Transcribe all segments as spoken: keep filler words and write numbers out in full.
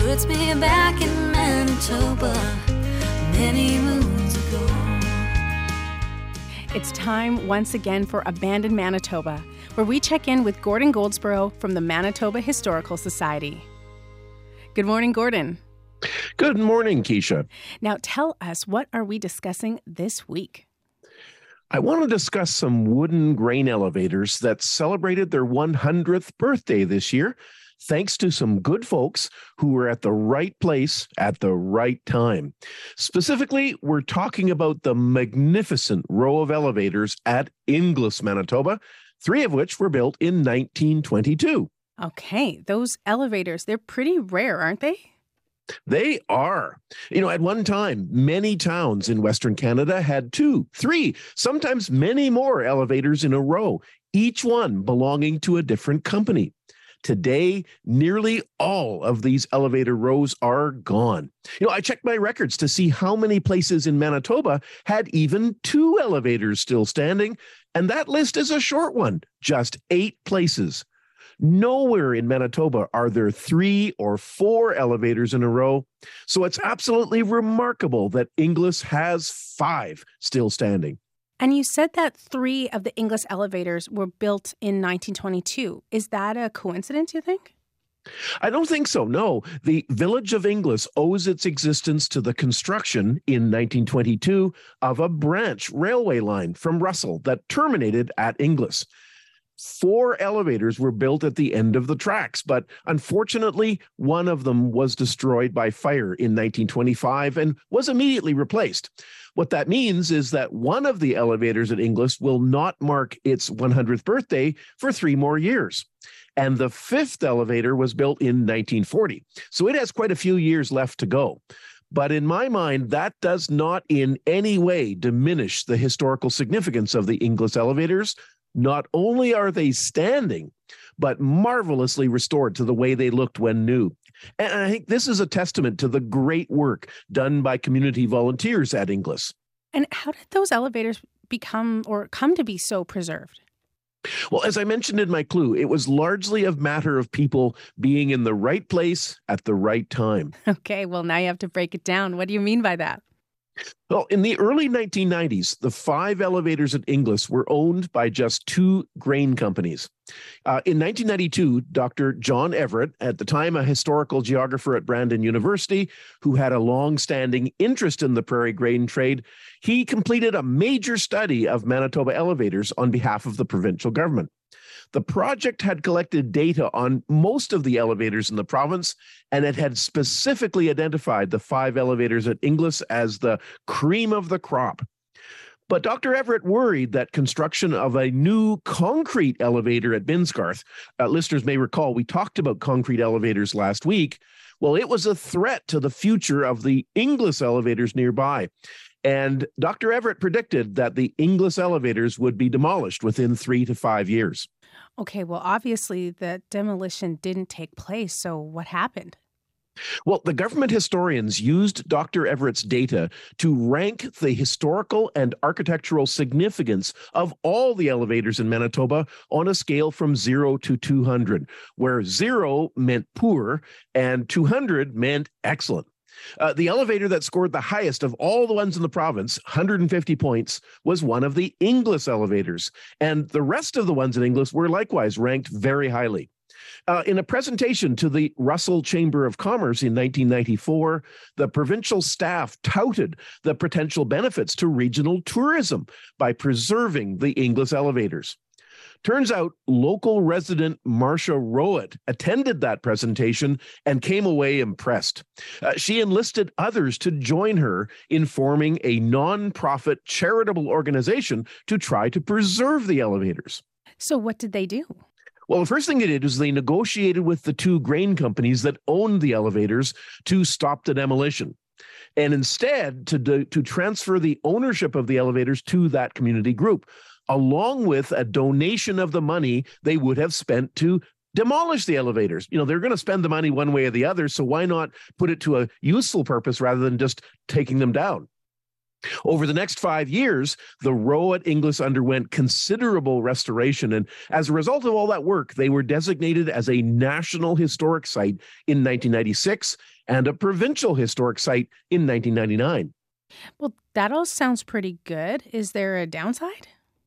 puts me back in Manitoba many moons ago. It's time once again for Abandoned Manitoba, where we check in with Gordon Goldsborough from the Manitoba Historical Society. Good morning, Gordon. Good morning, Keisha. Now tell us, what are we discussing this week? I want to discuss some wooden grain elevators that celebrated their one hundredth birthday this year, thanks to some good folks who were at the right place at the right time. Specifically, we're talking about the magnificent row of elevators at Inglis, Manitoba, three of which were built in nineteen twenty-two. Okay, those elevators, they're pretty rare, aren't they? They are. You know, at one time, many towns in Western Canada had two, three, sometimes many more elevators in a row, each one belonging to a different company. Today, nearly all of these elevator rows are gone. You know, I checked my records to see how many places in Manitoba had even two elevators still standing, and that list is a short one, just eight places. Nowhere in Manitoba are there three or four elevators in a row, so it's absolutely remarkable that Inglis has five still standing. And you said that three of the Inglis elevators were built in nineteen twenty-two. Is that a coincidence, you think? I don't think so, no. The village of Inglis owes its existence to the construction in nineteen twenty-two of a branch railway line from Russell that terminated at Inglis. Four elevators were built at the end of the tracks, but unfortunately, one of them was destroyed by fire in nineteen twenty-five and was immediately replaced. What that means is that one of the elevators at Inglis will not mark its one hundredth birthday for three more years. And the fifth elevator was built in nineteen forty, so it has quite a few years left to go. But in my mind, that does not in any way diminish the historical significance of the Inglis elevators. Not only are they standing, but marvelously restored to the way they looked when new. And I think this is a testament to the great work done by community volunteers at Inglis. And how did those elevators become or come to be so preserved? Well, as I mentioned in my clue, it was largely a matter of people being in the right place at the right time. Okay, well, now you have to break it down. What do you mean by that? Well, in the early nineteen nineties, the five elevators at Inglis were owned by just two grain companies. Uh, in nineteen ninety-two, Doctor John Everett, at the time a historical geographer at Brandon University, who had a long-standing interest in the prairie grain trade, he completed a major study of Manitoba elevators on behalf of the provincial government. The project had collected data on most of the elevators in the province, and it had specifically identified the five elevators at Inglis as the cream of the crop. But Doctor Everett worried that construction of a new concrete elevator at Binsgarth, uh, listeners may recall, we talked about concrete elevators last week. Well, it was a threat to the future of the Inglis elevators nearby. And Doctor Everett predicted that the Inglis elevators would be demolished within three to five years. Okay, well, obviously the demolition didn't take place, so what happened? Well, the government historians used Doctor Everett's data to rank the historical and architectural significance of all the elevators in Manitoba on a scale from zero to two hundred, where zero meant poor and two hundred meant excellent. Uh, the elevator that scored the highest of all the ones in the province, one hundred fifty points, was one of the Inglis elevators, and the rest of the ones in Inglis were likewise ranked very highly. Uh, in a presentation to the Russell Chamber of Commerce in nineteen ninety-four, the provincial staff touted the potential benefits to regional tourism by preserving the Inglis elevators. Turns out local resident Marcia Rowett attended that presentation and came away impressed. Uh, she enlisted others to join her in forming a nonprofit charitable organization to try to preserve the elevators. So what did they do? Well, the first thing they did was they negotiated with the two grain companies that owned the elevators to stop the demolition, and instead to, do, to transfer the ownership of the elevators to that community group, along with a donation of the money they would have spent to demolish the elevators. You know, they're going to spend the money one way or the other, so why not put it to a useful purpose rather than just taking them down? Over the next five years, the row at Inglis underwent considerable restoration, and as a result of all that work, they were designated as a National Historic Site in nineteen ninety-six and a Provincial Historic Site in nineteen ninety-nine. Well, that all sounds pretty good. Is there a downside?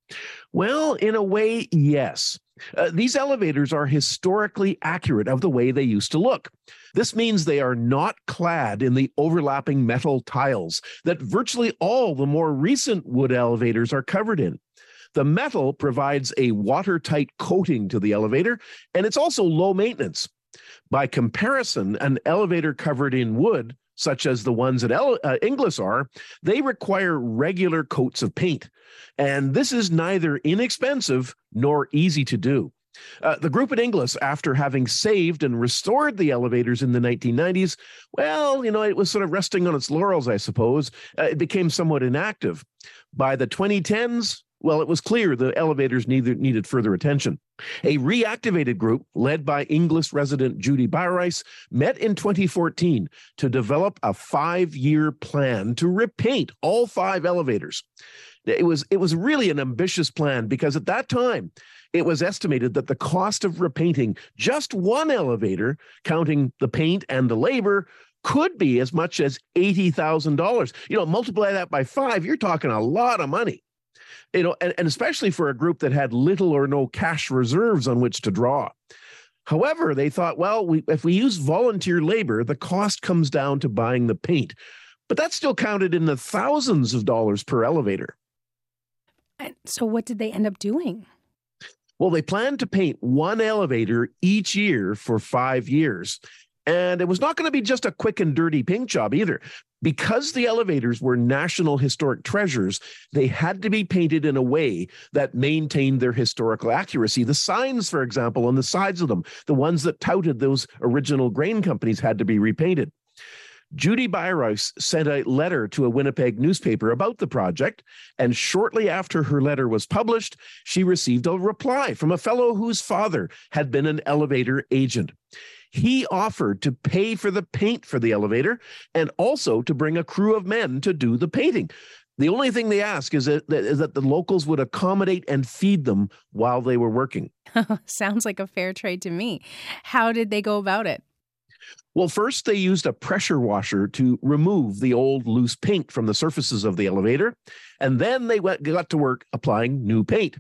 Well, in a way, yes. Uh, these elevators are historically accurate of the way they used to look. This means they are not clad in the overlapping metal tiles that virtually all the more recent wood elevators are covered in. The metal provides a watertight coating to the elevator, and it's also low maintenance. By comparison, an elevator covered in wood, such as the ones at El- uh, Inglis are, they require regular coats of paint. And this is neither inexpensive nor easy to do. Uh, the group at Inglis, after having saved and restored the elevators in the nineteen nineties, well, you know, it was sort of resting on its laurels, I suppose. Uh, it became somewhat inactive. By the twenty tens, well, it was clear the elevators needed, needed further attention. A reactivated group led by Inglis resident Judy Byrice met in twenty fourteen to develop a five-year plan to repaint all five elevators. It was, it was really an ambitious plan because at that time, it was estimated that the cost of repainting just one elevator, counting the paint and the labor, could be as much as eighty thousand dollars. You know, multiply that by five, you're talking a lot of money. You know, and, and especially for a group that had little or no cash reserves on which to draw. However, they thought, well, we, if we use volunteer labor, the cost comes down to buying the paint. But that's still counted in the thousands of dollars per elevator. And so what did they end up doing? Well, they planned to paint one elevator each year for five years. And it was not going to be just a quick and dirty paint job either. Because the elevators were national historic treasures, they had to be painted in a way that maintained their historical accuracy. The signs, for example, on the sides of them, the ones that touted those original grain companies, had to be repainted. Judy Byrice sent a letter to a Winnipeg newspaper about the project, and shortly after her letter was published, she received a reply from a fellow whose father had been an elevator agent. He offered to pay for the paint for the elevator and also to bring a crew of men to do the painting. The only thing they ask is that, is that the locals would accommodate and feed them while they were working. Sounds like a fair trade to me. How did they go about it? Well, first they used a pressure washer to remove the old loose paint from the surfaces of the elevator, and then they went, got to work applying new paint.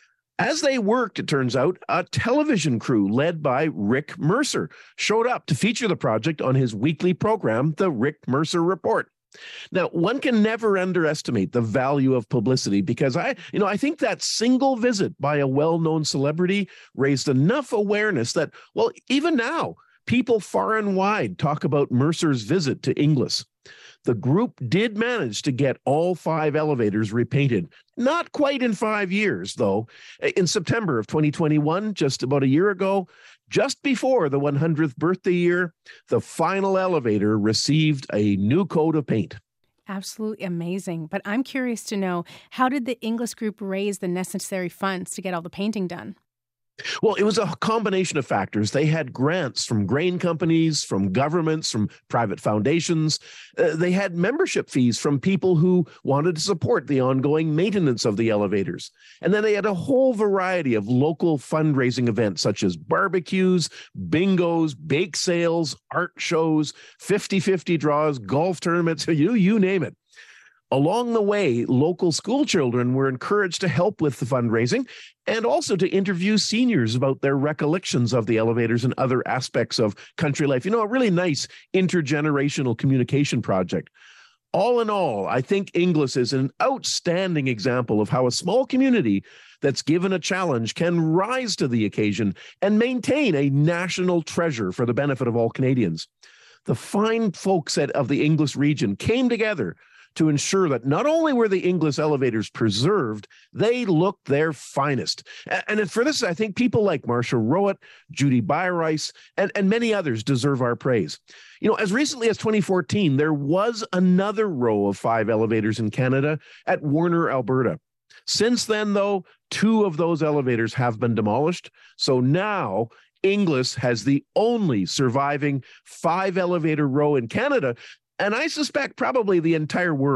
As they worked, it turns out, a television crew led by Rick Mercer showed up to feature the project on his weekly program, The Rick Mercer Report. Now, one can never underestimate the value of publicity because I, you know, I think that single visit by a well-known celebrity raised enough awareness that, well, even now, people far and wide talk about Mercer's visit to Inglis. The group did manage to get all five elevators repainted. Not quite in five years, though. In September of twenty twenty-one, just about a year ago, just before the one hundredth birthday year, the final elevator received a new coat of paint. Absolutely amazing. But I'm curious to know, how did the Inglis group raise the necessary funds to get all the painting done? Well, it was a combination of factors. They had grants from grain companies, from governments, from private foundations. Uh, they had membership fees from people who wanted to support the ongoing maintenance of the elevators. And then they had a whole variety of local fundraising events such as barbecues, bingos, bake sales, art shows, fifty-fifty draws, golf tournaments, you, you name it. Along the way, local school children were encouraged to help with the fundraising and also to interview seniors about their recollections of the elevators and other aspects of country life. You know, a really nice intergenerational communication project. All in all, I think Inglis is an outstanding example of how a small community that's given a challenge can rise to the occasion and maintain a national treasure for the benefit of all Canadians. The fine folks at, of the Inglis region came together to ensure that not only were the Inglis elevators preserved, they looked their finest. And for this, I think people like Marcia Rowett, Judy Byrice, and, and many others deserve our praise. You know, as recently as twenty fourteen, there was another row of five elevators in Canada at Warner, Alberta. Since then, though, two of those elevators have been demolished. So now Inglis has the only surviving five elevator row in Canada, and I suspect probably the entire world.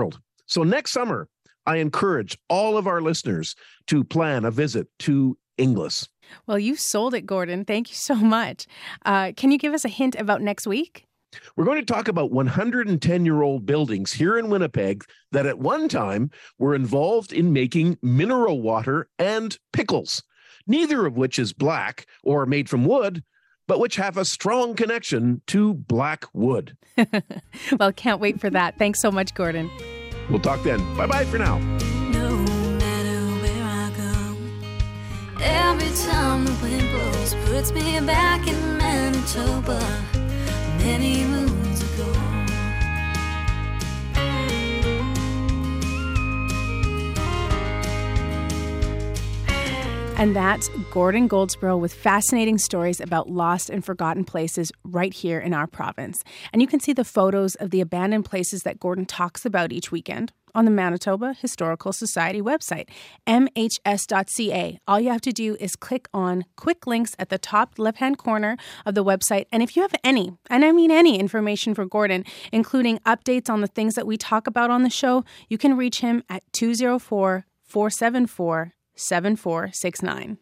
So next summer, I encourage all of our listeners to plan a visit to Inglis. Well, you sold it, Gordon. Thank you so much. Uh, can you give us a hint about next week? We're going to talk about one hundred ten-year-old buildings here in Winnipeg that at one time were involved in making mineral water and pickles, neither of which is black or made from wood, but which have a strong connection to black wood. Well, can't wait for that. Thanks so much, Gordon. We'll talk then. Bye-bye for now. No matter where I go, every time the wind blows puts me back in Manitoba many moons ago. And that's Gordon Goldsboro with fascinating stories about lost and forgotten places right here in our province. And you can see the photos of the abandoned places that Gordon talks about each weekend on the Manitoba Historical Society website, m h s dot c a. All you have to do is click on quick links at the top left-hand corner of the website. And if you have any, and I mean any information for Gordon, including updates on the things that we talk about on the show, you can reach him at two oh four, four seven four, seven four six nine.